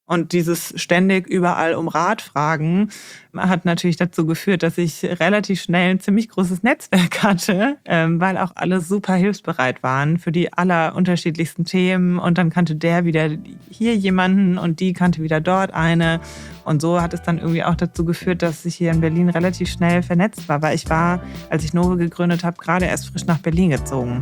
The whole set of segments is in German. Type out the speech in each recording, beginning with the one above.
Und dieses ständig überall um Rat fragen hat natürlich dazu geführt, dass ich relativ schnell ein ziemlich großes Netzwerk hatte, weil auch alle super hilfsbereit waren für die allerunterschiedlichsten Themen. Und dann kannte der wieder hier jemanden und die kannte wieder dort eine. Und so hat es dann irgendwie auch dazu geführt, dass ich hier in Berlin relativ schnell vernetzt war. Weil ich war, als ich Nove gegründet habe, gerade erst frisch nach Berlin gezogen.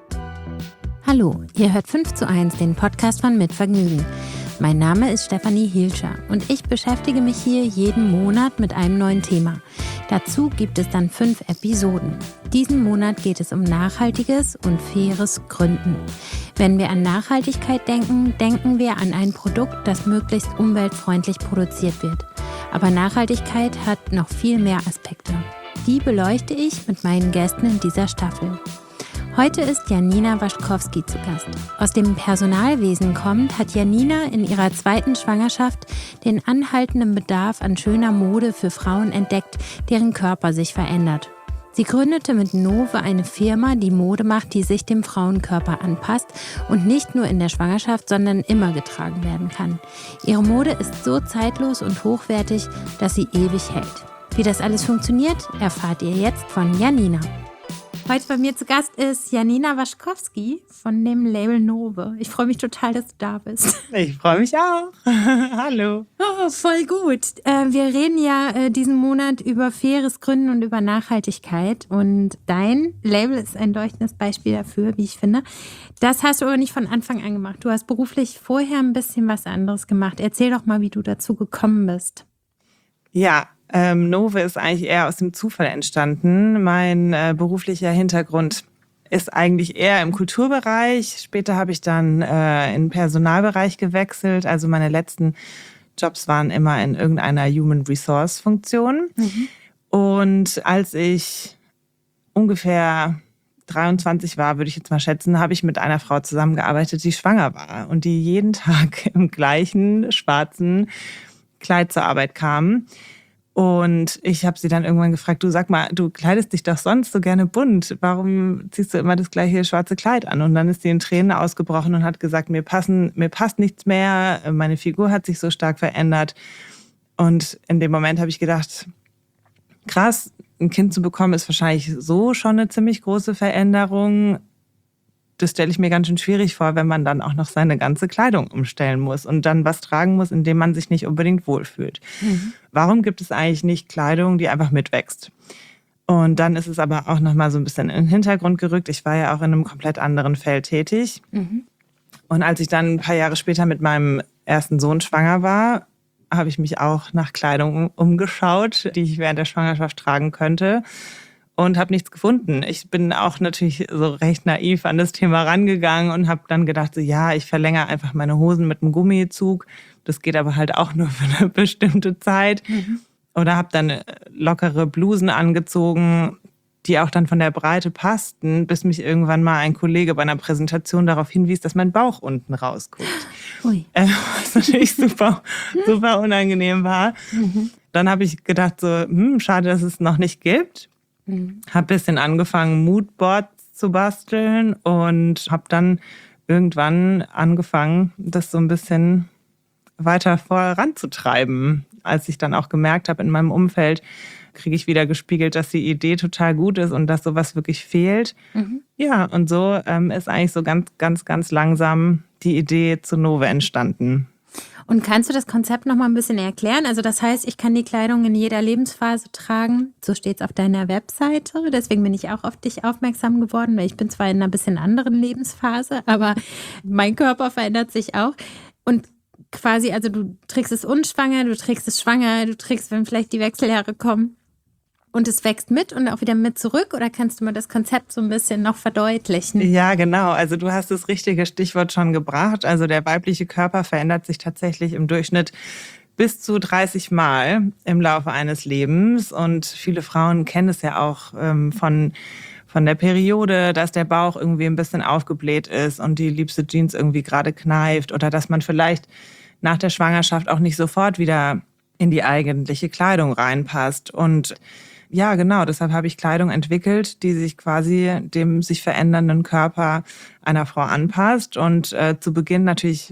Hallo, ihr hört 5:1, den Podcast von Mit Vergnügen. Mein Name ist Stefanie Hielscher und ich beschäftige mich hier jeden Monat mit einem neuen Thema. Dazu gibt es dann 5 Episoden. Diesen Monat geht es um nachhaltiges und faires Gründen. Wenn wir an Nachhaltigkeit denken, denken wir an ein Produkt, das möglichst umweltfreundlich produziert wird. Aber Nachhaltigkeit hat noch viel mehr Aspekte. Die beleuchte ich mit meinen Gästen in dieser Staffel. Heute ist Janina Waschkowski zu Gast. Aus dem Personalwesen kommt, hat Janina in ihrer 2. Schwangerschaft den anhaltenden Bedarf an schöner Mode für Frauen entdeckt, deren Körper sich verändert. Sie gründete mit Nove eine Firma, die Mode macht, die sich dem Frauenkörper anpasst und nicht nur in der Schwangerschaft, sondern immer getragen werden kann. Ihre Mode ist so zeitlos und hochwertig, dass sie ewig hält. Wie das alles funktioniert, erfahrt ihr jetzt von Janina. Heute bei mir zu Gast ist Janina Waschkowski von dem Label Nove. Ich freue mich total, dass du da bist. Ich freue mich auch. Hallo. Oh, voll gut. Wir reden ja diesen Monat über faires Gründen und über Nachhaltigkeit. Und dein Label ist ein leuchtendes Beispiel dafür, wie ich finde. Das hast du aber nicht von Anfang an gemacht. Du hast beruflich vorher ein bisschen was anderes gemacht. Erzähl doch mal, wie du dazu gekommen bist. Ja, Nove ist eigentlich eher aus dem Zufall entstanden. Mein beruflicher Hintergrund ist eigentlich eher im Kulturbereich. Später habe ich dann in den Personalbereich gewechselt. Also meine letzten Jobs waren immer in irgendeiner Human Resource Funktion. Und als ich ungefähr 23 war, würde ich jetzt mal schätzen, habe ich mit einer Frau zusammengearbeitet, die schwanger war und die jeden Tag im gleichen schwarzen Kleid zur Arbeit kam. Und ich habe sie dann irgendwann gefragt, du sag mal, du kleidest dich doch sonst so gerne bunt. Warum ziehst du immer das gleiche schwarze Kleid an? Und dann ist sie in Tränen ausgebrochen und hat gesagt, mir passt nichts mehr. Meine Figur hat sich so stark verändert. Und in dem Moment habe ich gedacht, krass, ein Kind zu bekommen ist wahrscheinlich so schon eine ziemlich große Veränderung. Das stelle ich mir ganz schön schwierig vor, wenn man dann auch noch seine ganze Kleidung umstellen muss und dann was tragen muss, in dem man sich nicht unbedingt wohlfühlt. Warum gibt es eigentlich nicht Kleidung, die einfach mitwächst? Und dann ist es aber auch noch mal so ein bisschen in den Hintergrund gerückt. Ich war ja auch in einem komplett anderen Feld tätig. Und als ich dann ein paar Jahre später mit meinem ersten Sohn schwanger war, habe ich mich auch nach Kleidung umgeschaut, die ich während der Schwangerschaft tragen könnte. Und habe nichts gefunden. Ich bin auch natürlich so recht naiv an das Thema rangegangen und habe dann gedacht, so, ja, ich verlängere einfach meine Hosen mit einem Gummizug. Das geht aber halt auch nur für eine bestimmte Zeit. Oder habe dann lockere Blusen angezogen, die auch dann von der Breite passten, bis mich irgendwann mal ein Kollege bei einer Präsentation darauf hinwies, dass mein Bauch unten rausguckt. Was natürlich super, super unangenehm war. Dann habe ich gedacht, so, schade, dass es noch nicht gibt. Habe ein bisschen angefangen, Moodboards zu basteln und habe dann irgendwann angefangen, das so ein bisschen weiter voranzutreiben. Als ich dann auch gemerkt habe, in meinem Umfeld kriege ich wieder gespiegelt, dass die Idee total gut ist und dass sowas wirklich fehlt. Ja, und so ist eigentlich so ganz, ganz, ganz langsam die Idee zu Nove entstanden. Und kannst du das Konzept noch mal ein bisschen erklären? Also das heißt, ich kann die Kleidung in jeder Lebensphase tragen. So steht es auf deiner Webseite. Deswegen bin ich auch auf dich aufmerksam geworden, weil ich bin zwar in einer bisschen anderen Lebensphase, aber mein Körper verändert sich auch. Und quasi, also du trägst es unschwanger, du trägst es schwanger, du trägst, wenn vielleicht die Wechseljahre kommen. Und es wächst mit und auch wieder mit zurück? Oder kannst du mal das Konzept so ein bisschen noch verdeutlichen? Ja, genau. Also du hast das richtige Stichwort schon gebracht. Also der weibliche Körper verändert sich tatsächlich im Durchschnitt bis zu 30 Mal im Laufe eines Lebens. Und viele Frauen kennen es ja auch von der Periode, dass der Bauch irgendwie ein bisschen aufgebläht ist und die liebste Jeans irgendwie gerade kneift. Oder dass man vielleicht nach der Schwangerschaft auch nicht sofort wieder in die eigentliche Kleidung reinpasst. Und ja, genau, deshalb habe ich Kleidung entwickelt, die sich quasi dem sich verändernden Körper einer Frau anpasst. Und zu Beginn natürlich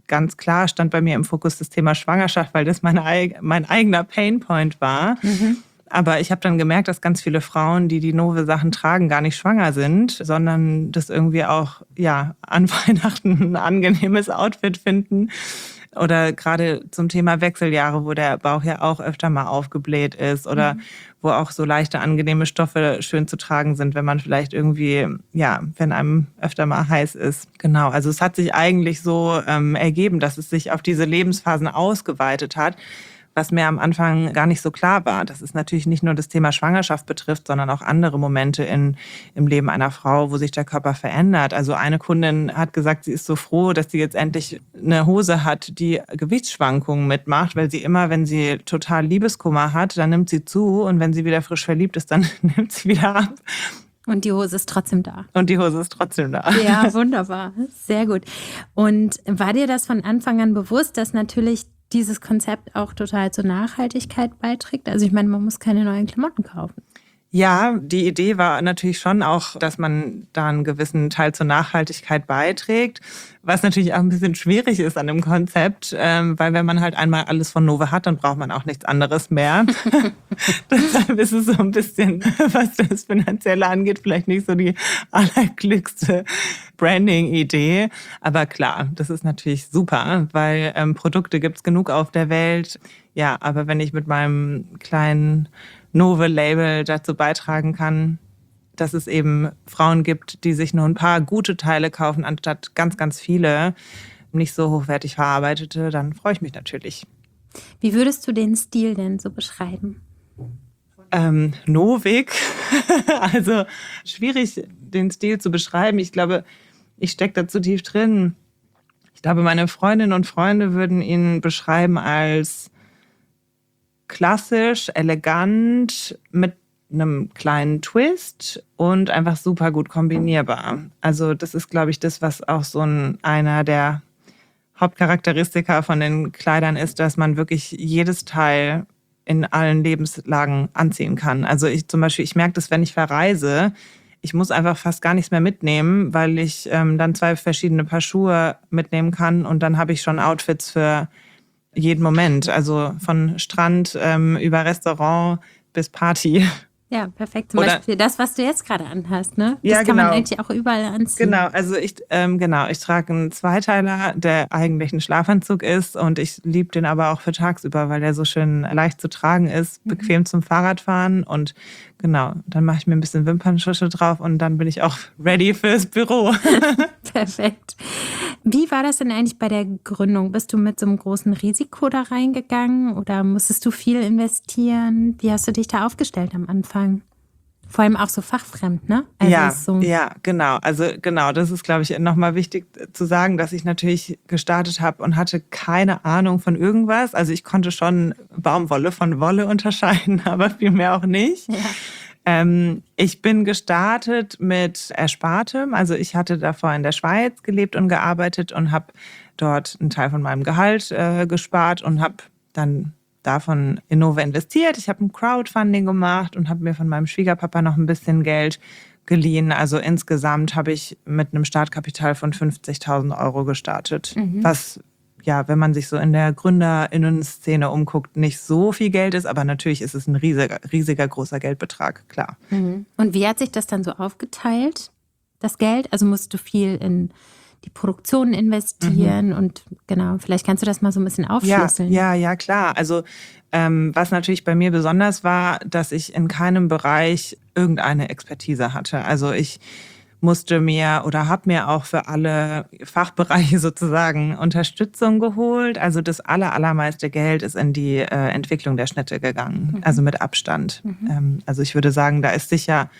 ganz klar stand bei mir im Fokus das Thema Schwangerschaft, weil das mein eigener Painpoint war. Aber ich habe dann gemerkt, dass ganz viele Frauen, die die Nove-Sachen tragen, gar nicht schwanger sind, sondern das irgendwie auch an Weihnachten ein angenehmes Outfit finden. Oder gerade zum Thema Wechseljahre, wo der Bauch ja auch öfter mal aufgebläht ist oder wo auch so leichte, angenehme Stoffe schön zu tragen sind, wenn man vielleicht irgendwie, wenn einem öfter mal heiß ist. Genau, also es hat sich eigentlich so ergeben, dass es sich auf diese Lebensphasen ausgeweitet hat, was mir am Anfang gar nicht so klar war, dass es natürlich nicht nur das Thema Schwangerschaft betrifft, sondern auch andere Momente im Leben einer Frau, wo sich der Körper verändert. Also eine Kundin hat gesagt, sie ist so froh, dass sie jetzt endlich eine Hose hat, die Gewichtsschwankungen mitmacht, weil sie immer, wenn sie total Liebeskummer hat, dann nimmt sie zu und wenn sie wieder frisch verliebt ist, dann nimmt sie wieder ab. Und die Hose ist trotzdem da. Ja, wunderbar. Sehr gut. Und war dir das von Anfang an bewusst, dass natürlich dieses Konzept auch total zur Nachhaltigkeit beiträgt? Also ich meine, man muss keine neuen Klamotten kaufen. Ja, die Idee war natürlich schon auch, dass man da einen gewissen Teil zur Nachhaltigkeit beiträgt, was natürlich auch ein bisschen schwierig ist an dem Konzept, weil wenn man halt einmal alles von Nove hat, dann braucht man auch nichts anderes mehr. Deshalb ist es so ein bisschen, was das Finanzielle angeht, vielleicht nicht so die allerglückste Branding-Idee. Aber klar, das ist natürlich super, weil Produkte gibt's genug auf der Welt. Ja, aber wenn ich mit meinem kleinen Nove-Label dazu beitragen kann, dass es eben Frauen gibt, die sich nur ein paar gute Teile kaufen, anstatt ganz, ganz viele nicht so hochwertig verarbeitete, dann freue ich mich natürlich. Wie würdest du den Stil denn so beschreiben? Novig. Also schwierig, den Stil zu beschreiben. Ich glaube, ich stecke da zu tief drin. Ich glaube, meine Freundinnen und Freunde würden ihn beschreiben als klassisch, elegant, mit einem kleinen Twist und einfach super gut kombinierbar. Also das ist, glaube ich, das, was auch so einer der Hauptcharakteristika von den Kleidern ist, dass man wirklich jedes Teil in allen Lebenslagen anziehen kann. Also ich merke das, wenn ich verreise, ich muss einfach fast gar nichts mehr mitnehmen, weil ich dann 2 verschiedene Paar Schuhe mitnehmen kann und dann habe ich schon Outfits für jeden Moment. Also von Strand über Restaurant bis Party. Ja, perfekt. Zum Beispiel das, was du jetzt gerade anhast, ne? Das ja, kann man eigentlich auch überall anziehen. Genau, also ich trage einen Zweiteiler, der eigentlich ein Schlafanzug ist und ich liebe den aber auch für tagsüber, weil der so schön leicht zu tragen ist, bequem zum Fahrradfahren und genau, dann mache ich mir ein bisschen Wimperntusche drauf und dann bin ich auch ready fürs Büro. Perfekt. Wie war das denn eigentlich bei der Gründung? Bist du mit so einem großen Risiko da reingegangen oder musstest du viel investieren? Wie hast du dich da aufgestellt am Anfang? Vor allem auch so fachfremd, ne? Also genau. Also genau, das ist, glaube ich, nochmal wichtig zu sagen, dass ich natürlich gestartet habe und hatte keine Ahnung von irgendwas. Also ich konnte schon Baumwolle von Wolle unterscheiden, aber viel mehr auch nicht. Ja. Ich bin gestartet mit Erspartem. Also ich hatte davor in der Schweiz gelebt und gearbeitet und habe dort einen Teil von meinem Gehalt gespart und habe dann davon in Nove investiert. Ich habe ein Crowdfunding gemacht und habe mir von meinem Schwiegerpapa noch ein bisschen Geld geliehen. Also insgesamt habe ich mit einem Startkapital von 50.000 € gestartet, was wenn man sich so in der GründerInnen-Szene umguckt, nicht so viel Geld ist, aber natürlich ist es ein riesiger großer Geldbetrag, klar. Und wie hat sich das dann so aufgeteilt, das Geld? Also musst du viel in die Produktion investieren und genau, vielleicht kannst du das mal so ein bisschen aufschlüsseln. Ja, klar. Also was natürlich bei mir besonders war, dass ich in keinem Bereich irgendeine Expertise hatte. Also ich musste mir oder habe mir auch für alle Fachbereiche sozusagen Unterstützung geholt. Also das allermeiste Geld ist in die Entwicklung der Schnitte gegangen, also mit Abstand. Also ich würde sagen, da ist sicher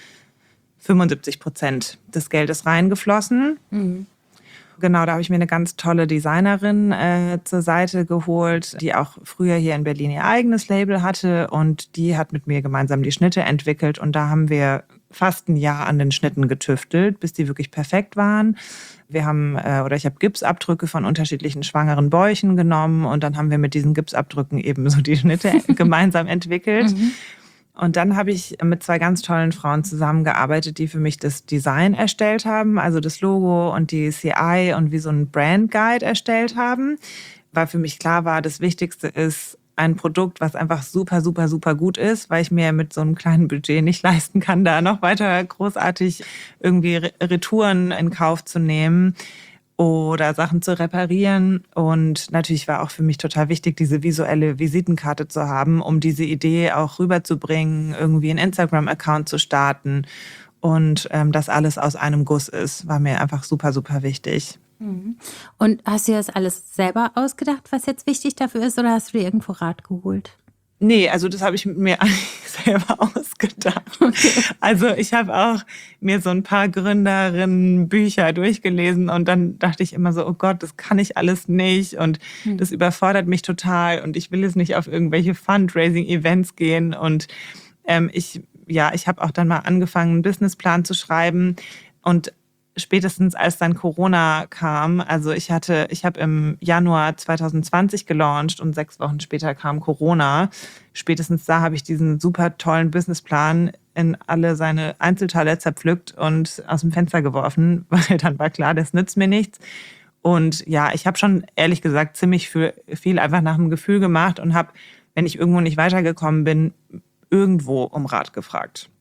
75% des Geldes reingeflossen. Genau, da habe ich mir eine ganz tolle Designerin zur Seite geholt, die auch früher hier in Berlin ihr eigenes Label hatte und die hat mit mir gemeinsam die Schnitte entwickelt und da haben wir fast ein Jahr an den Schnitten getüftelt, bis die wirklich perfekt waren. Ich habe Gipsabdrücke von unterschiedlichen schwangeren Bäuchen genommen und dann haben wir mit diesen Gipsabdrücken eben so die Schnitte gemeinsam entwickelt. Und dann habe ich mit 2 ganz tollen Frauen zusammengearbeitet, die für mich das Design erstellt haben, also das Logo und die CI und wie so ein Brand Guide erstellt haben, weil für mich klar war, das Wichtigste ist ein Produkt, was einfach super, super, super gut ist, weil ich mir mit so einem kleinen Budget nicht leisten kann, da noch weiter großartig irgendwie Retouren in Kauf zu nehmen oder Sachen zu reparieren. Und natürlich war auch für mich total wichtig, diese visuelle Visitenkarte zu haben, um diese Idee auch rüberzubringen, irgendwie einen Instagram-Account zu starten. Und das alles aus einem Guss ist, war mir einfach super, super wichtig. Und hast du das alles selber ausgedacht, was jetzt wichtig dafür ist, oder hast du dir irgendwo Rat geholt? Nee, also das habe ich mir eigentlich selber ausgedacht. Okay. Also ich habe auch mir so ein paar Gründerinnen-Bücher durchgelesen und dann dachte ich immer so, oh Gott, das kann ich alles nicht und das überfordert mich total und ich will jetzt nicht auf irgendwelche Fundraising-Events gehen. Und ich habe auch dann mal angefangen, einen Businessplan zu schreiben und spätestens als dann Corona kam, also ich habe im Januar 2020 gelauncht und 6 Wochen später kam Corona. Spätestens da habe ich diesen super tollen Businessplan in alle seine Einzelteile zerpflückt und aus dem Fenster geworfen, weil dann war klar, das nützt mir nichts. Und ja, ich habe schon ehrlich gesagt ziemlich viel einfach nach dem Gefühl gemacht und habe, wenn ich irgendwo nicht weitergekommen bin, irgendwo um Rat gefragt.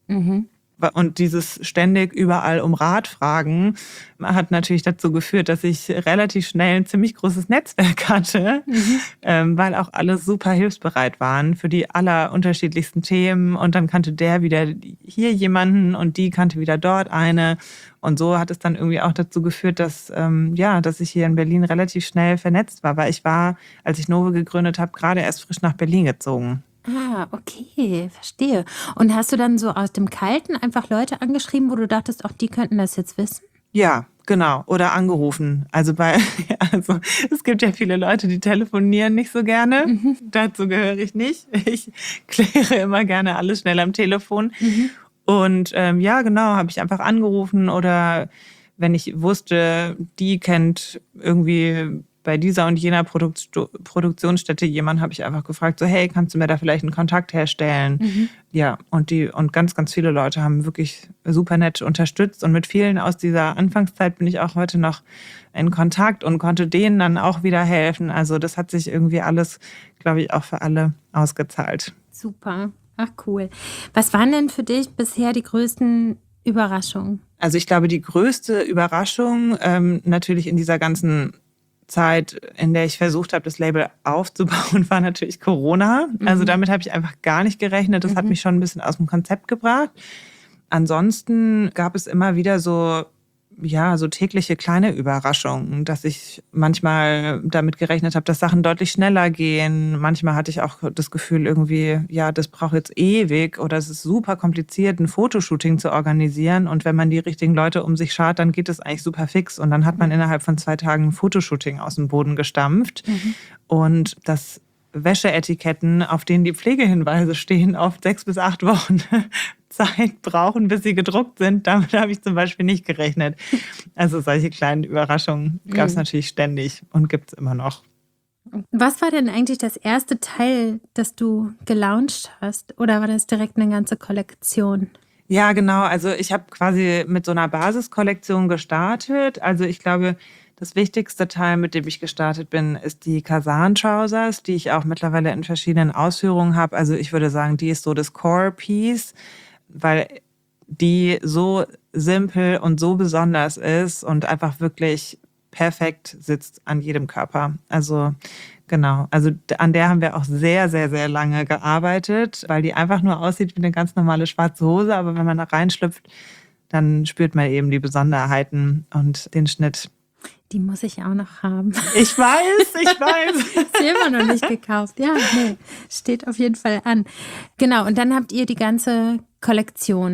Und dieses ständig überall um Rat fragen hat natürlich dazu geführt, dass ich relativ schnell ein ziemlich großes Netzwerk hatte, weil auch alle super hilfsbereit waren für die allerunterschiedlichsten Themen. Und dann kannte der wieder hier jemanden und die kannte wieder dort eine. Und so hat es dann irgendwie auch dazu geführt, dass ich hier in Berlin relativ schnell vernetzt war, weil ich war, als ich Nowe gegründet habe, gerade erst frisch nach Berlin gezogen. Ah, okay, verstehe. Und hast du dann so aus dem Kalten einfach Leute angeschrieben, wo du dachtest, auch die könnten das jetzt wissen? Ja, genau. Oder angerufen. Also es gibt ja viele Leute, die telefonieren nicht so gerne. Dazu gehöre ich nicht. Ich kläre immer gerne alles schnell am Telefon. Und habe ich einfach angerufen oder wenn ich wusste, die kennt irgendwie bei dieser und jener Produktionsstätte jemand, habe ich einfach gefragt, so hey, kannst du mir da vielleicht einen Kontakt herstellen? Ja, und ganz, ganz viele Leute haben wirklich super nett unterstützt und mit vielen aus dieser Anfangszeit bin ich auch heute noch in Kontakt und konnte denen dann auch wieder helfen. Also das hat sich irgendwie alles, glaube ich, auch für alle ausgezahlt. Super, ach cool. Was waren denn für dich bisher die größten Überraschungen? Also ich glaube, die größte Überraschung natürlich in dieser ganzen Zeit, in der ich versucht habe, das Label aufzubauen, war natürlich Corona. Also damit habe ich einfach gar nicht gerechnet. Das hat mich schon ein bisschen aus dem Konzept gebracht. Ansonsten gab es immer wieder so tägliche kleine Überraschungen, dass ich manchmal damit gerechnet habe, dass Sachen deutlich schneller gehen. Manchmal hatte ich auch das Gefühl irgendwie, ja, das braucht jetzt ewig oder es ist super kompliziert, ein Fotoshooting zu organisieren. Und wenn man die richtigen Leute um sich schart, dann geht es eigentlich super fix. Und dann hat man innerhalb von 2 Tagen ein Fotoshooting aus dem Boden gestampft. Und das Wäscheetiketten, auf denen die Pflegehinweise stehen, oft 6 bis 8 Wochen Zeit brauchen, bis sie gedruckt sind. Damit habe ich zum Beispiel nicht gerechnet. Also solche kleinen Überraschungen gab es natürlich ständig und gibt es immer noch. Was war denn eigentlich das erste Teil, das du gelauncht hast? Oder war das direkt eine ganze Kollektion? Ja, genau. Also ich habe quasi mit so einer Basiskollektion gestartet. Also ich glaube, das wichtigste Teil, mit dem ich gestartet bin, ist die Kazan Trousers, die ich auch mittlerweile in verschiedenen Ausführungen habe. Also ich würde sagen, die ist so das Core-Piece, weil die so simpel und so besonders ist und einfach wirklich perfekt sitzt an jedem Körper. Also genau, also an der haben wir auch sehr, sehr, sehr lange gearbeitet, weil die einfach nur aussieht wie eine ganz normale schwarze Hose, aber wenn man da reinschlüpft, dann spürt man eben die Besonderheiten und den Schnitt. Die muss ich auch noch haben. Ich weiß. Ist immer noch nicht gekauft. Ja, nee, steht auf jeden Fall an. Genau, und dann habt ihr die ganze Kollektion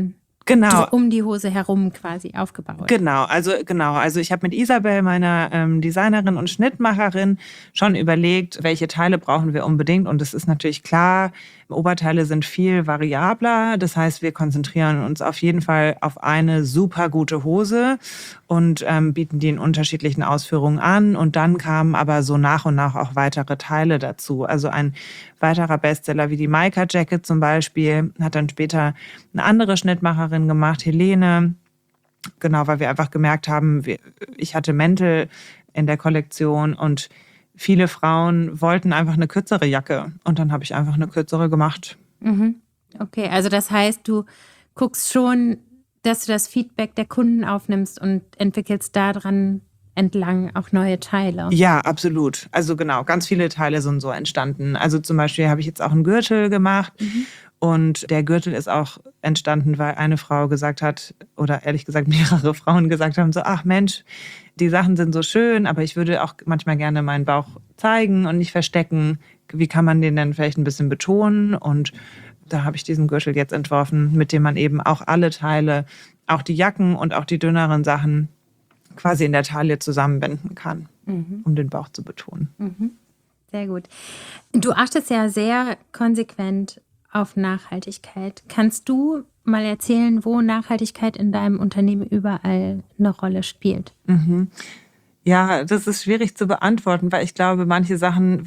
Genau. um die Hose herum quasi aufgebaut. Genau. Also ich habe mit Isabel, meiner Designerin und Schnittmacherin, schon überlegt, welche Teile brauchen wir unbedingt. Und es ist natürlich klar, Oberteile sind viel variabler. Das heißt, wir konzentrieren uns auf jeden Fall auf eine super gute Hose und bieten die in unterschiedlichen Ausführungen an. Und dann kamen aber so nach und nach auch weitere Teile dazu. Also ein weiterer Bestseller wie die Maika Jacket zum Beispiel hat dann später eine andere Schnittmacherin gemacht, Helene. Genau, weil wir einfach gemerkt haben, ich hatte Mäntel in der Kollektion und viele Frauen wollten einfach eine kürzere Jacke. Und dann habe ich einfach eine kürzere gemacht. Mhm. Okay, also das heißt, du guckst schon, dass du das Feedback der Kunden aufnimmst und entwickelst daran entlang auch neue Teile. Ja, absolut. Also genau, ganz viele Teile sind so entstanden. Also zum Beispiel habe ich jetzt auch einen Gürtel gemacht. Und der Gürtel ist auch entstanden, weil eine Frau gesagt hat, oder ehrlich gesagt mehrere Frauen gesagt haben, so, ach Mensch, die Sachen sind so schön, aber ich würde auch manchmal gerne meinen Bauch zeigen und nicht verstecken. Wie kann man den denn vielleicht ein bisschen betonen? Und da habe ich diesen Gürtel jetzt entworfen, mit dem man eben auch alle Teile, auch die Jacken und auch die dünneren Sachen quasi in der Taille zusammenbinden kann, um den Bauch zu betonen. Sehr gut. Du achtest ja sehr konsequent auf Nachhaltigkeit. Kannst du mal erzählen, wo Nachhaltigkeit in deinem Unternehmen überall eine Rolle spielt? Ja, das ist schwierig zu beantworten, weil ich glaube, manche Sachen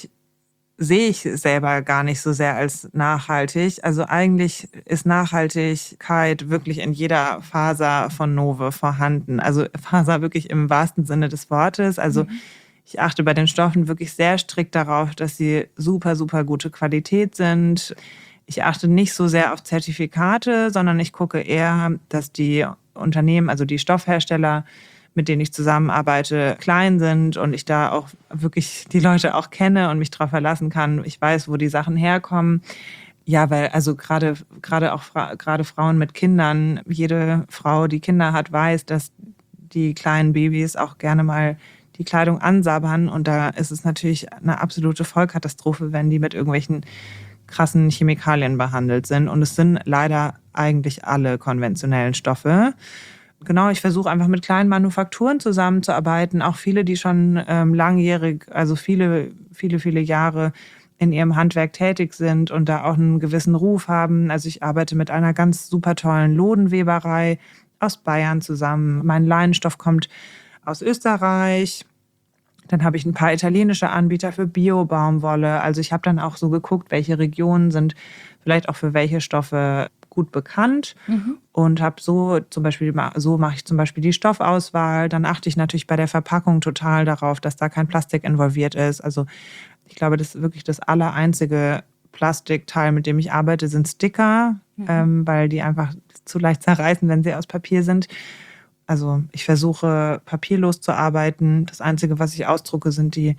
sehe ich selber gar nicht so sehr als nachhaltig. Also eigentlich ist Nachhaltigkeit wirklich in jeder Faser von Nowe vorhanden. Also Faser wirklich im wahrsten Sinne des Wortes. Also ich achte bei den Stoffen wirklich sehr strikt darauf, dass sie super, super gute Qualität sind. Ich achte nicht so sehr auf Zertifikate, sondern ich gucke eher, dass die Unternehmen, also die Stoffhersteller, mit denen ich zusammenarbeite, klein sind und ich da auch wirklich die Leute auch kenne und mich darauf verlassen kann. Ich weiß, wo die Sachen herkommen. Ja, weil also gerade Frauen mit Kindern, jede Frau, die Kinder hat, weiß, dass die kleinen Babys auch gerne mal die Kleidung ansabbern. Und da ist es natürlich eine absolute Vollkatastrophe, wenn die mit irgendwelchen krassen Chemikalien behandelt sind. Und es sind leider eigentlich alle konventionellen Stoffe. Genau, ich versuche einfach mit kleinen Manufakturen zusammenzuarbeiten. Auch viele, die schon langjährig, also viele Jahre in ihrem Handwerk tätig sind und da auch einen gewissen Ruf haben. Also ich arbeite mit einer ganz super tollen Lodenweberei aus Bayern zusammen. Mein Leinenstoff kommt aus Österreich. Dann habe ich ein paar italienische Anbieter für Bio-Baumwolle. Also ich habe dann auch so geguckt, welche Regionen sind vielleicht auch für welche Stoffe gut bekannt und habe so mache ich zum Beispiel die Stoffauswahl. Dann achte ich natürlich bei der Verpackung total darauf, dass da kein Plastik involviert ist. Also ich glaube, das ist wirklich das allereinzige Plastikteil, mit dem ich arbeite, sind Sticker, weil die einfach zu leicht zerreißen, wenn sie aus Papier sind. Also ich versuche papierlos zu arbeiten. Das Einzige, was ich ausdrucke, sind die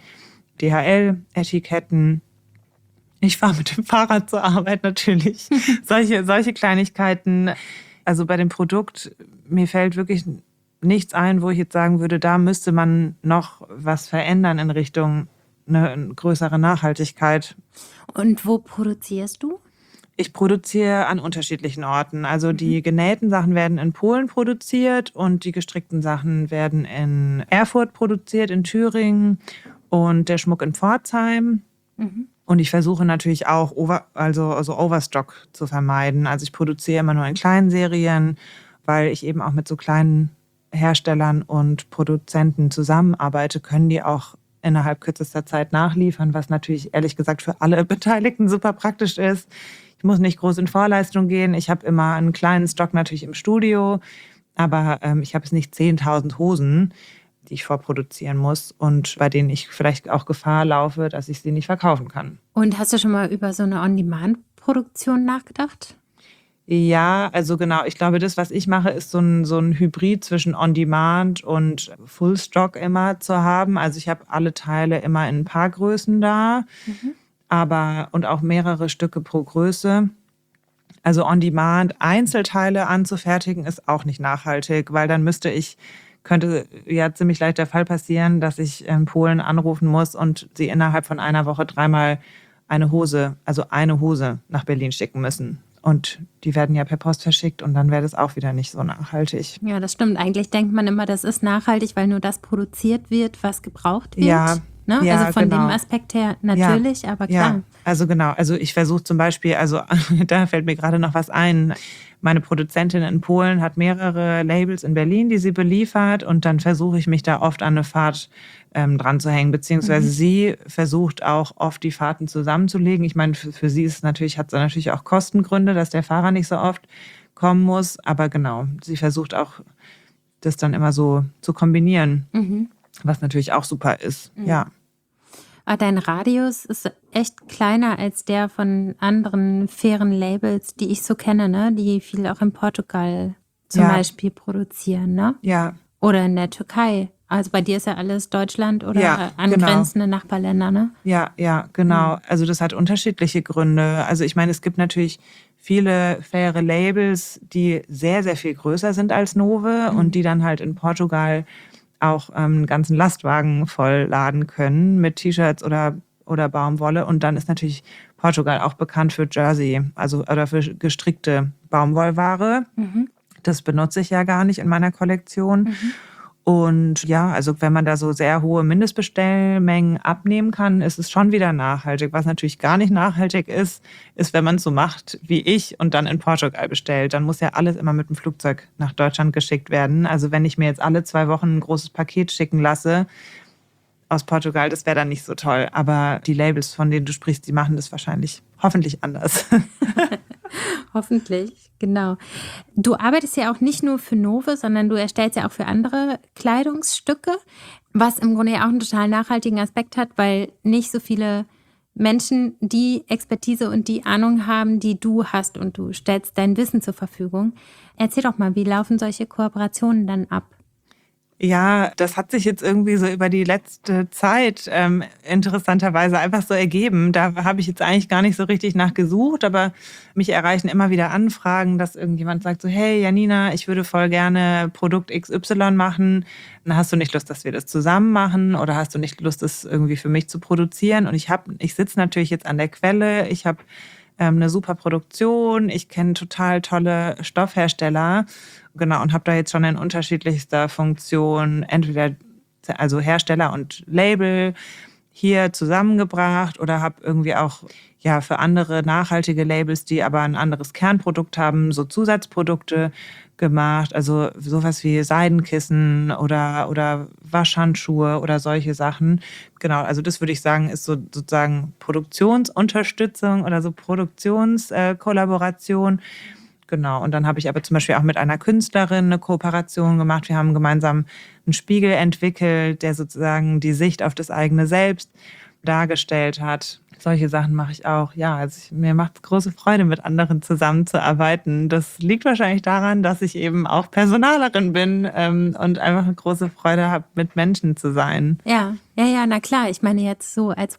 DHL-Etiketten. Ich fahre mit dem Fahrrad zur Arbeit natürlich. Solche Kleinigkeiten. Also bei dem Produkt, mir fällt wirklich nichts ein, wo ich jetzt sagen würde, da müsste man noch was verändern in Richtung eine größere Nachhaltigkeit. Und wo produzierst du? Ich produziere an unterschiedlichen Orten. Also die genähten Sachen werden in Polen produziert und die gestrickten Sachen werden in Erfurt produziert, in Thüringen und der Schmuck in Pforzheim. Und ich versuche natürlich auch Overstock zu vermeiden. Also ich produziere immer nur in kleinen Serien, weil ich eben auch mit so kleinen Herstellern und Produzenten zusammenarbeite, können die auch innerhalb kürzester Zeit nachliefern, was natürlich ehrlich gesagt für alle Beteiligten super praktisch ist. Ich muss nicht groß in Vorleistung gehen. Ich habe immer einen kleinen Stock natürlich im Studio, aber ich habe jetzt nicht 10.000 Hosen, die ich vorproduzieren muss und bei denen ich vielleicht auch Gefahr laufe, dass ich sie nicht verkaufen kann. Und hast du schon mal über so eine On-Demand-Produktion nachgedacht? Ja, also genau. Ich glaube, das, was ich mache, ist so ein Hybrid zwischen On-Demand und Full-Stock immer zu haben. Also ich habe alle Teile immer in ein paar Größen da, und auch mehrere Stücke pro Größe. Also On-Demand Einzelteile anzufertigen ist auch nicht nachhaltig, weil dann könnte ja ziemlich leicht der Fall passieren, dass ich in Polen anrufen muss und sie innerhalb von einer Woche 3-mal eine Hose nach Berlin schicken müssen. Und die werden ja per Post verschickt und dann wäre das auch wieder nicht so nachhaltig. Ja, das stimmt. Eigentlich denkt man immer, das ist nachhaltig, weil nur das produziert wird, was gebraucht wird. Ja, ne? ja, Also von genau. dem Aspekt her natürlich, aber klar. Ja, also genau. Also ich versuche zum Beispiel, also da fällt mir gerade noch was ein. Meine Produzentin in Polen hat mehrere Labels in Berlin, die sie beliefert. Und dann versuche ich mich da oft an eine Fahrt dran zu hängen. Beziehungsweise sie versucht auch oft die Fahrten zusammenzulegen. Ich meine, für sie ist hat sie natürlich auch Kostengründe, dass der Fahrer nicht so oft kommen muss. Aber genau, sie versucht auch, das dann immer so zu kombinieren. Was natürlich auch super ist, ja. Aber dein Radius ist echt kleiner als der von anderen fairen Labels, die ich so kenne, ne? Die viel auch in Portugal zum Beispiel produzieren, ne? Ja. Oder in der Türkei. Also bei dir ist ja alles Deutschland oder angrenzende Nachbarländer, ne? Ja, genau. Also das hat unterschiedliche Gründe. Also ich meine, es gibt natürlich viele faire Labels, die sehr, sehr viel größer sind als Nove und die dann halt in Portugal auch einen ganzen Lastwagen voll laden können mit T-Shirts oder Baumwolle. Und dann ist natürlich Portugal auch bekannt für Jersey, also oder für gestrickte Baumwollware. Das benutze ich ja gar nicht in meiner Kollektion. Und ja, also wenn man da so sehr hohe Mindestbestellmengen abnehmen kann, ist es schon wieder nachhaltig. Was natürlich gar nicht nachhaltig ist, wenn man es so macht wie ich und dann in Portugal bestellt. Dann muss ja alles immer mit dem Flugzeug nach Deutschland geschickt werden. Also wenn ich mir jetzt alle 2 Wochen ein großes Paket schicken lasse aus Portugal, das wäre dann nicht so toll. Aber die Labels, von denen du sprichst, die machen das hoffentlich anders. Hoffentlich, genau. Du arbeitest ja auch nicht nur für Nove, sondern du erstellst ja auch für andere Kleidungsstücke, was im Grunde ja auch einen total nachhaltigen Aspekt hat, weil nicht so viele Menschen die Expertise und die Ahnung haben, die du hast und du stellst dein Wissen zur Verfügung. Erzähl doch mal, wie laufen solche Kooperationen dann ab? Ja, das hat sich jetzt irgendwie so über die letzte Zeit interessanterweise einfach so ergeben. Da habe ich jetzt eigentlich gar nicht so richtig nachgesucht, aber mich erreichen immer wieder Anfragen, dass irgendjemand sagt so, hey Janina, ich würde voll gerne Produkt XY machen. Hast du nicht Lust, dass wir das zusammen machen oder hast du nicht Lust, das irgendwie für mich zu produzieren? Und ich sitze natürlich jetzt an der Quelle, ich habe eine super Produktion, ich kenne total tolle Stoffhersteller. Genau, und habe da jetzt schon in unterschiedlichster Funktion entweder also Hersteller und Label hier zusammengebracht oder habe irgendwie auch für andere nachhaltige Labels, die aber ein anderes Kernprodukt haben, so Zusatzprodukte gemacht. Also sowas wie Seidenkissen oder Waschhandschuhe oder solche Sachen. Genau, also das würde ich sagen, ist so sozusagen Produktionsunterstützung oder so Produktionskollaboration. Genau, und dann habe ich aber zum Beispiel auch mit einer Künstlerin eine Kooperation gemacht. Wir haben gemeinsam einen Spiegel entwickelt, der sozusagen die Sicht auf das eigene Selbst dargestellt hat. Solche Sachen mache ich auch. Ja, also mir macht es große Freude, mit anderen zusammenzuarbeiten. Das liegt wahrscheinlich daran, dass ich eben auch Personalerin bin und einfach eine große Freude habe, mit Menschen zu sein. Ja, na klar. Ich meine jetzt so als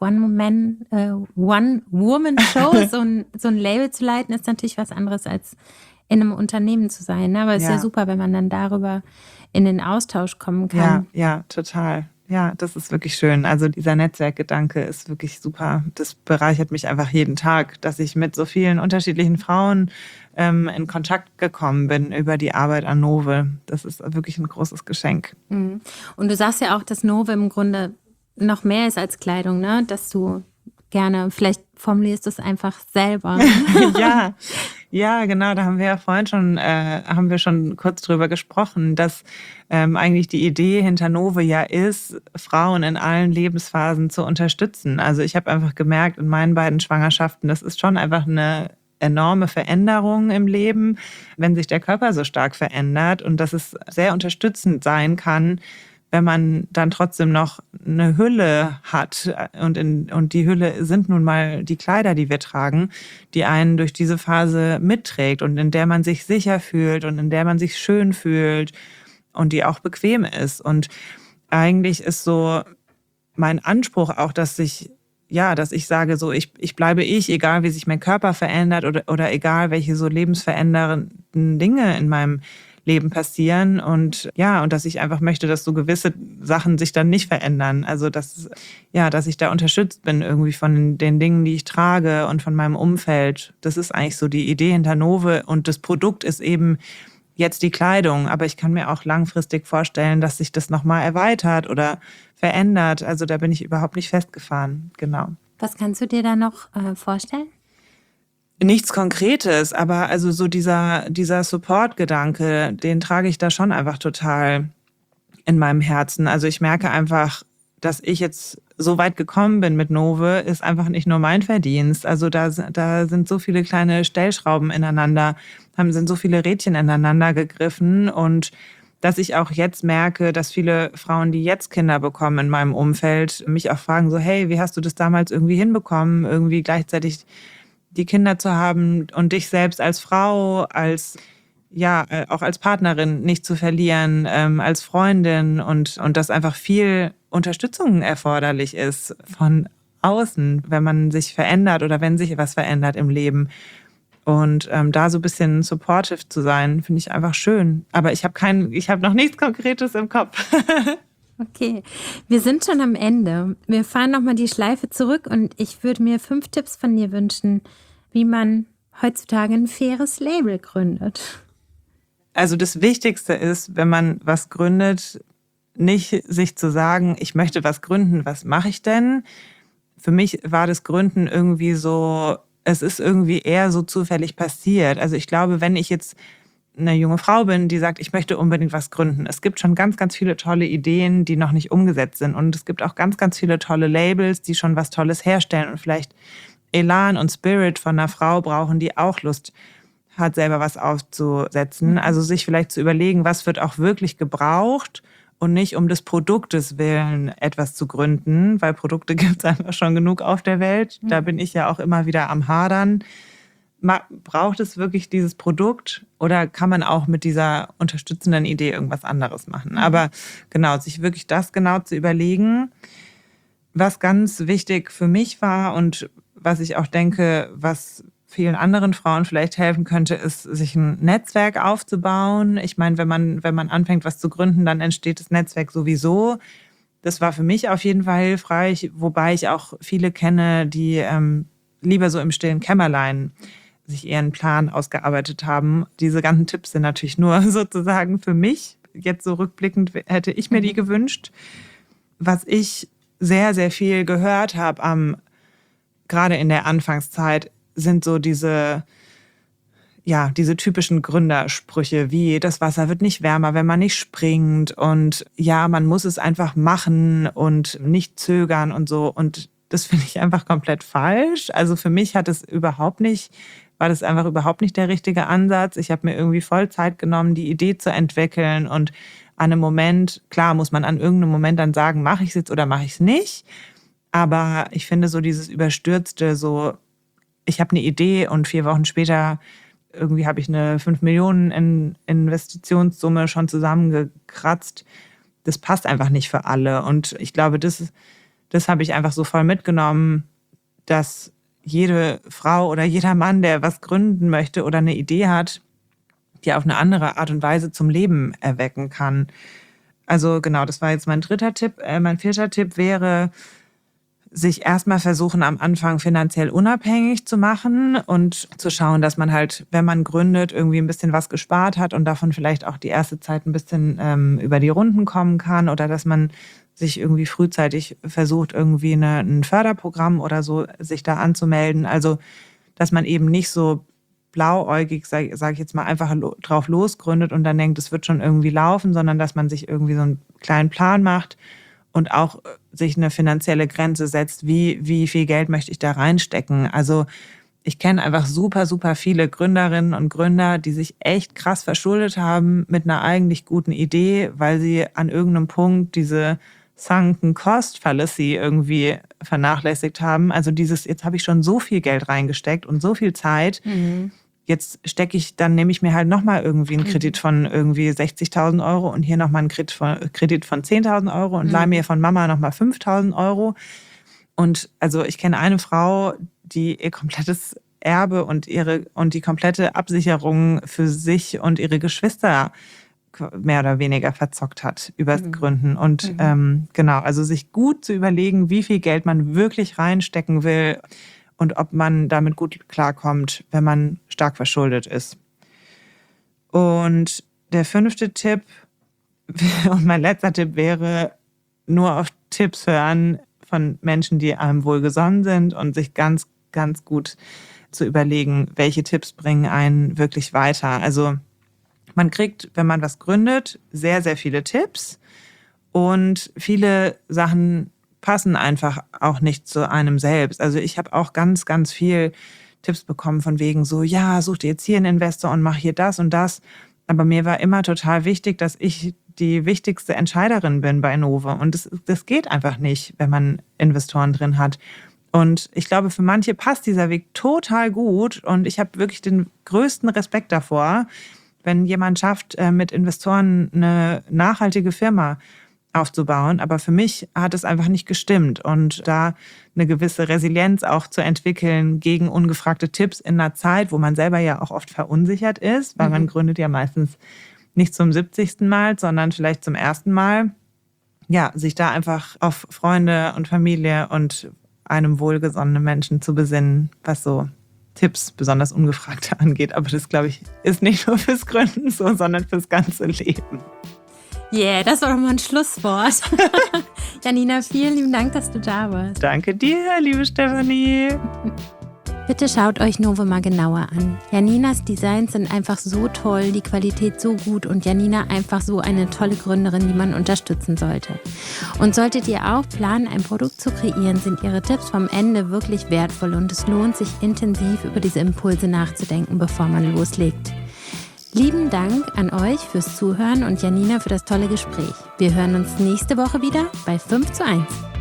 One-Woman-Show so ein Label zu leiten, ist natürlich was anderes als in einem Unternehmen zu sein. Ne? Aber es ist ja super, wenn man dann darüber in den Austausch kommen kann. Ja, total. Ja, das ist wirklich schön. Also dieser Netzwerkgedanke ist wirklich super. Das bereichert mich einfach jeden Tag, dass ich mit so vielen unterschiedlichen Frauen in Kontakt gekommen bin über die Arbeit an Nove. Das ist wirklich ein großes Geschenk. Und du sagst ja auch, dass Nove im Grunde noch mehr ist als Kleidung, ne? Dass du gerne, vielleicht formulierst du es einfach selber. Ja, genau, da haben wir ja vorhin schon kurz drüber gesprochen, dass eigentlich die Idee hinter Nove ja ist, Frauen in allen Lebensphasen zu unterstützen. Also ich habe einfach gemerkt, in meinen beiden Schwangerschaften, das ist schon einfach eine enorme Veränderung im Leben, wenn sich der Körper so stark verändert und dass es sehr unterstützend sein kann, wenn man dann trotzdem noch eine Hülle hat. Und die Hülle sind nun mal die Kleider, die wir tragen, die einen durch diese Phase mitträgt und in der man sich sicher fühlt und in der man sich schön fühlt und die auch bequem ist. Und eigentlich ist so mein Anspruch auch, dass ich sage, so ich bleibe ich, egal wie sich mein Körper verändert oder egal welche so lebensverändernden Dinge in meinem Leben passieren und dass ich einfach möchte, dass so gewisse Sachen sich dann nicht verändern. Also dass ich da unterstützt bin irgendwie von den Dingen, die ich trage und von meinem Umfeld. Das ist eigentlich so die Idee hinter Nove und das Produkt ist eben jetzt die Kleidung, aber ich kann mir auch langfristig vorstellen, dass sich das nochmal erweitert oder verändert. Also da bin ich überhaupt nicht festgefahren, genau. Was kannst du dir da noch vorstellen? Nichts Konkretes, aber also so dieser Support-Gedanke, den trage ich da schon einfach total in meinem Herzen. Also ich merke einfach, dass ich jetzt so weit gekommen bin mit Nove, ist einfach nicht nur mein Verdienst. Also da sind so viele kleine Stellschrauben sind so viele Rädchen ineinander gegriffen und dass ich auch jetzt merke, dass viele Frauen, die jetzt Kinder bekommen in meinem Umfeld, mich auch fragen so, hey, wie hast du das damals irgendwie hinbekommen, irgendwie gleichzeitig die Kinder zu haben und dich selbst als Frau, auch als Partnerin nicht zu verlieren, als Freundin und dass einfach viel Unterstützung erforderlich ist von außen, wenn man sich verändert oder wenn sich was verändert im Leben. Und da so ein bisschen supportive zu sein, finde ich einfach schön. Aber ich habe noch nichts Konkretes im Kopf. Okay, wir sind schon am Ende. Wir fahren nochmal die Schleife zurück und ich würde mir 5 Tipps von dir wünschen, wie man heutzutage ein faires Label gründet. Also das Wichtigste ist, wenn man was gründet, nicht sich zu sagen, ich möchte was gründen, was mache ich denn? Für mich war das Gründen irgendwie so, es ist irgendwie eher so zufällig passiert. Also ich glaube, wenn ich jetzt eine junge Frau bin, die sagt, ich möchte unbedingt was gründen. Es gibt schon ganz, ganz viele tolle Ideen, die noch nicht umgesetzt sind. Und es gibt auch ganz, ganz viele tolle Labels, die schon was Tolles herstellen und vielleicht Elan und Spirit von einer Frau brauchen, die auch Lust hat, selber was aufzusetzen. Also sich vielleicht zu überlegen, was wird auch wirklich gebraucht und nicht um des Produktes willen etwas zu gründen, weil Produkte gibt es einfach schon genug auf der Welt. Da bin ich ja auch immer wieder am Hadern. Braucht es wirklich dieses Produkt oder kann man auch mit dieser unterstützenden Idee irgendwas anderes machen? Aber genau, sich wirklich das genau zu überlegen, was ganz wichtig für mich war und was ich auch denke, was vielen anderen Frauen vielleicht helfen könnte, ist, sich ein Netzwerk aufzubauen. Ich meine, wenn man anfängt, was zu gründen, dann entsteht das Netzwerk sowieso. Das war für mich auf jeden Fall hilfreich, wobei ich auch viele kenne, die lieber so im stillen Kämmerlein sich eher einen Plan ausgearbeitet haben. Diese ganzen Tipps sind natürlich nur sozusagen für mich. Jetzt so rückblickend hätte ich mir die gewünscht. Was ich sehr, sehr viel gehört habe, gerade in der Anfangszeit, sind so diese typischen Gründersprüche wie, das Wasser wird nicht wärmer, wenn man nicht springt und man muss es einfach machen und nicht zögern und so. Und das finde ich einfach komplett falsch. Also für mich war das einfach überhaupt nicht der richtige Ansatz. Ich habe mir irgendwie voll Zeit genommen, die Idee zu entwickeln und an einem Moment, klar muss man an irgendeinem Moment dann sagen, mache ich es jetzt oder mache ich es nicht. Aber ich finde so dieses Überstürzte, so ich habe eine Idee und 4 Wochen später irgendwie habe ich eine 5 Millionen Investitionssumme schon zusammengekratzt. Das passt einfach nicht für alle. Und ich glaube, das habe ich einfach so voll mitgenommen, dass jede Frau oder jeder Mann, der was gründen möchte oder eine Idee hat, die auf eine andere Art und Weise zum Leben erwecken kann. Also genau, das war jetzt mein 3. Tipp. Mein 4. Tipp wäre, sich erstmal versuchen, am Anfang finanziell unabhängig zu machen und zu schauen, dass man halt, wenn man gründet, irgendwie ein bisschen was gespart hat und davon vielleicht auch die erste Zeit ein bisschen über die Runden kommen kann oder dass man sich irgendwie frühzeitig versucht, irgendwie ein Förderprogramm oder so sich da anzumelden. Also, dass man eben nicht so blauäugig, sag ich jetzt mal, einfach drauf losgründet und dann denkt, es wird schon irgendwie laufen, sondern dass man sich irgendwie so einen kleinen Plan macht und auch sich eine finanzielle Grenze setzt, wie viel Geld möchte ich da reinstecken. Also ich kenne einfach super, super viele Gründerinnen und Gründer, die sich echt krass verschuldet haben mit einer eigentlich guten Idee, weil sie an irgendeinem Punkt diese Sunken Cost Fallacy irgendwie vernachlässigt haben. Also jetzt habe ich schon so viel Geld reingesteckt und so viel Zeit. Jetzt nehme ich mir halt nochmal irgendwie einen Kredit von irgendwie 60.000 € und hier nochmal einen Kredit von 10.000 € und leihe mir von Mama nochmal 5.000 €. Und also ich kenne eine Frau, die ihr komplettes Erbe und die komplette Absicherung für sich und ihre Geschwister mehr oder weniger verzockt hat übers Gründen. Und genau, also sich gut zu überlegen, wie viel Geld man wirklich reinstecken will und ob man damit gut klarkommt, wenn man stark verschuldet ist. Und der 5. Tipp und mein letzter Tipp wäre, nur auf Tipps hören von Menschen, die einem wohlgesonnen sind und sich ganz, ganz gut zu überlegen, welche Tipps bringen einen wirklich weiter. Also man kriegt, wenn man was gründet, sehr, sehr viele Tipps und viele Sachen passen einfach auch nicht zu einem selbst. Also ich habe auch ganz, ganz viel Tipps bekommen von wegen so, ja, such dir jetzt hier einen Investor und mach hier das und das. Aber mir war immer total wichtig, dass ich die wichtigste Entscheiderin bin bei Nove. Und das geht einfach nicht, wenn man Investoren drin hat. Und ich glaube, für manche passt dieser Weg total gut. Und ich habe wirklich den größten Respekt davor, wenn jemand schafft, mit Investoren eine nachhaltige Firma aufzubauen. Aber für mich hat es einfach nicht gestimmt. Und da eine gewisse Resilienz auch zu entwickeln gegen ungefragte Tipps in einer Zeit, wo man selber ja auch oft verunsichert ist, weil man gründet ja meistens nicht zum 70. Mal, sondern vielleicht zum 1. Mal. Ja, sich da einfach auf Freunde und Familie und einem wohlgesonnenen Menschen zu besinnen, was so Tipps, besonders ungefragte, angeht. Aber das, glaube ich, ist nicht nur fürs Gründen so, sondern fürs ganze Leben. Yeah, das war doch mal ein Schlusswort. Janina, vielen lieben Dank, dass du da warst. Danke dir, liebe Stefanie. Bitte schaut euch Nove mal genauer an. Janinas Designs sind einfach so toll, die Qualität so gut und Janina einfach so eine tolle Gründerin, die man unterstützen sollte. Und solltet ihr auch planen, ein Produkt zu kreieren, sind ihre Tipps vom Ende wirklich wertvoll und es lohnt sich intensiv über diese Impulse nachzudenken, bevor man loslegt. Lieben Dank an euch fürs Zuhören und Janina für das tolle Gespräch. Wir hören uns nächste Woche wieder bei 5:1.